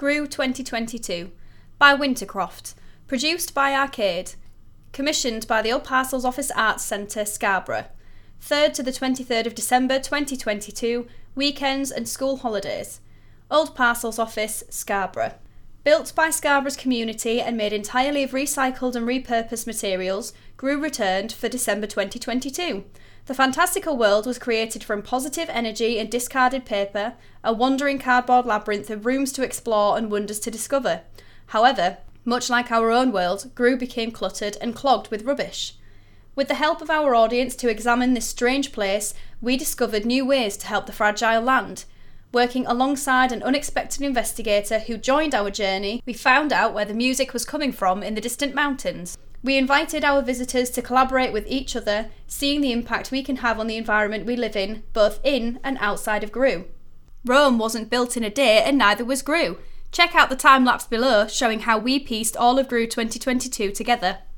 GRU 2022 by Wintercroft, produced by Arcade, commissioned by the Old Parcels Office Arts Centre, Scarborough, 3rd to the 23rd of December 2022, weekends and school holidays. Old Parcels Office, Scarborough. Built by Scarborough's community and made entirely of recycled and repurposed materials, GRU returned for December 2022. The fantastical world was created from positive energy and discarded paper, a wandering cardboard labyrinth of rooms to explore and wonders to discover. However, much like our own world, GRU became cluttered and clogged with rubbish. With the help of our audience to examine this strange place, we discovered new ways to help the fragile land. Working alongside an unexpected investigator who joined our journey, we found out where the music was coming from in the distant mountains. We invited our visitors to collaborate with each other, seeing the impact we can have on the environment we live in, both in and outside of GRU. Rome wasn't built in a day, and neither was GRU. Check out the time-lapse below showing how we pieced all of GRU 2022 together.